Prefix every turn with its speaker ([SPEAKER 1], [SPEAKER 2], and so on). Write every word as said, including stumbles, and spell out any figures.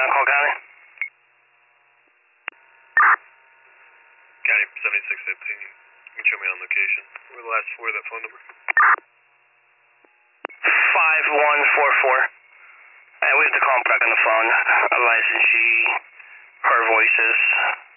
[SPEAKER 1] uh, Call County.
[SPEAKER 2] County seventy-six fifteen, you can show me on location. What were the last four of that phone number?
[SPEAKER 1] five one four four. Uh, we have to call him back on the phone. Otherwise, she, her voices.